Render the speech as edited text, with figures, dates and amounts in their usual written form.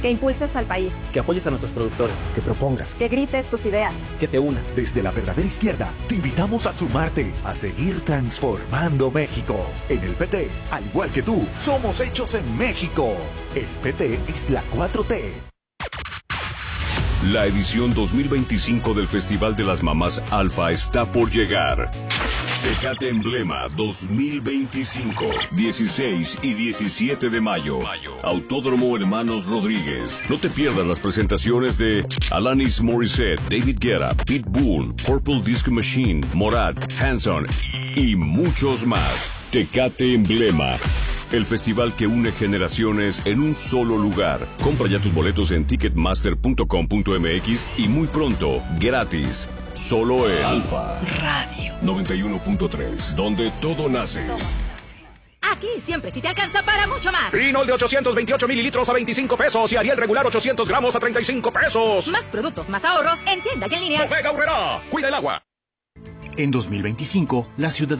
Que impulses al país. Que apoyes a nuestros productores. Que propongas. Que grites tus ideas. Que te unas. Desde la verdadera izquierda, te invitamos a sumarte, a seguir transformando México. En el PT, al igual que tú, somos hechos en México. El PT es la 4T. La edición 2025 del Festival de las Mamás Alfa está por llegar. Tecate Emblema 2025, 16 y 17 de mayo. Autódromo Hermanos Rodríguez. No te pierdas las presentaciones de Alanis Morissette, David Guetta, Pitbull, Purple Disco Machine, Morat, Hanson y muchos más. Tecate Emblema. El festival que une generaciones en un solo lugar. Compra ya tus boletos en ticketmaster.com.mx y muy pronto, gratis. Solo en Alfa Radio 91.3, donde todo nace. Aquí siempre sí te alcanza para mucho más. Pinol de 828 mililitros a 25 pesos y Ariel regular 800 gramos a 35 pesos. Más productos, más ahorro, en tienda y en línea. Bodega Aurrerá, cuida el agua. En 2025, la ciudad